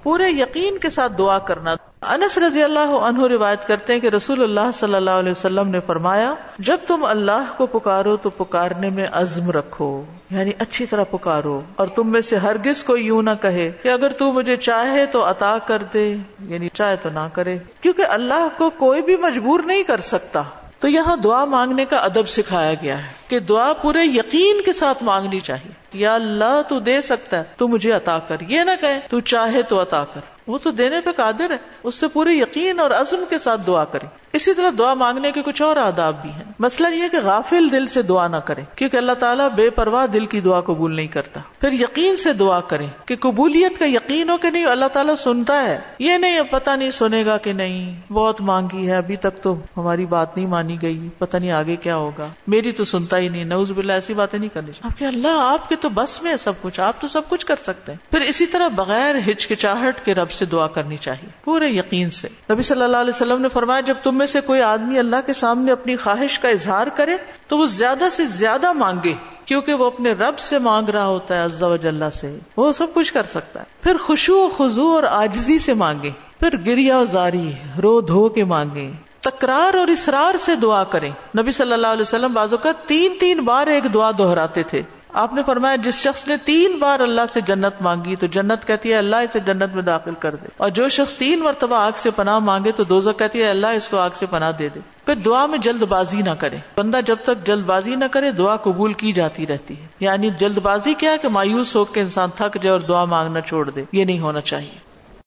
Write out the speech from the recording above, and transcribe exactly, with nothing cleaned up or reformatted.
پورے یقین کے ساتھ دعا کرنا. انس رضی اللہ عنہ روایت کرتے ہیں کہ رسول اللہ صلی اللہ علیہ وسلم نے فرمایا جب تم اللہ کو پکارو تو پکارنے میں عزم رکھو، یعنی اچھی طرح پکارو، اور تم میں سے ہرگز کوئی یوں نہ کہے کہ اگر تو مجھے چاہے تو عطا کر دے، یعنی چاہے تو نہ کرے، کیونکہ اللہ کو کوئی بھی مجبور نہیں کر سکتا. تو یہاں دعا مانگنے کا ادب سکھایا گیا ہے کہ دعا پورے یقین کے ساتھ مانگنی چاہیے. یا اللہ تو دے سکتا ہے، تو مجھے عطا کر، یہ نہ کہیں تو چاہے تو عطا کر، وہ تو دینے پہ قادر ہے. اس سے پورے یقین اور عزم کے ساتھ دعا کریں. اسی طرح دعا مانگنے کے کچھ اور آداب بھی ہیں. مسئلہ یہ کہ غافل دل سے دعا نہ کریں، کیونکہ اللہ تعالیٰ بے پرواہ دل کی دعا قبول نہیں کرتا. پھر یقین سے دعا کریں کہ قبولیت کا یقین ہو کہ نہیں اللہ تعالیٰ سنتا ہے، یہ نہیں پتہ نہیں سنے گا کہ نہیں، بہت مانگی ہے ابھی تک تو ہماری بات نہیں مانی گئی، پتہ نہیں آگے کیا ہوگا، میری تو سنتا ہی نہیں. نعوذ باللہ ایسی باتیں نہیں کرنی چاہیے. آپ کہ اللہ آپ کے تو بس میں ہے سب کچھ، آپ تو سب کچھ کر سکتے ہیں. پھر اسی طرح بغیر ہچکچاہٹ کے رب سے دعا کرنی چاہیے پورے یقین سے. نبی صلی اللہ علیہ وسلم نے فرمایا جب تم میں سے کوئی آدمی اللہ کے سامنے اپنی خواہش کا اظہار کرے تو وہ زیادہ سے زیادہ مانگے، کیونکہ وہ اپنے رب سے مانگ رہا ہوتا ہے عز و جل سے، وہ سب کچھ کر سکتا ہے. پھر خشوع و خضوع اور عاجزی سے مانگے. پھر گریہ و زاری، رو دھو کے مانگے. تکرار اور اصرار سے دعا کریں. نبی صلی اللہ علیہ وسلم بعض اوقات تین تین بار ایک دعا دہراتے تھے. آپ نے فرمایا جس شخص نے تین بار اللہ سے جنت مانگی تو جنت کہتی ہے اللہ اسے جنت میں داخل کر دے، اور جو شخص تین مرتبہ آگ سے پناہ مانگے تو دوزخ کہتی ہے اللہ اس کو آگ سے پناہ دے دے. پھر دعا میں جلد بازی نہ کرے. بندہ جب تک جلد بازی نہ کرے دعا قبول کی جاتی رہتی ہے. یعنی جلد بازی کیا ہے کہ مایوس ہو کے انسان تھک جائے اور دعا مانگنا چھوڑ دے، یہ نہیں ہونا چاہیے.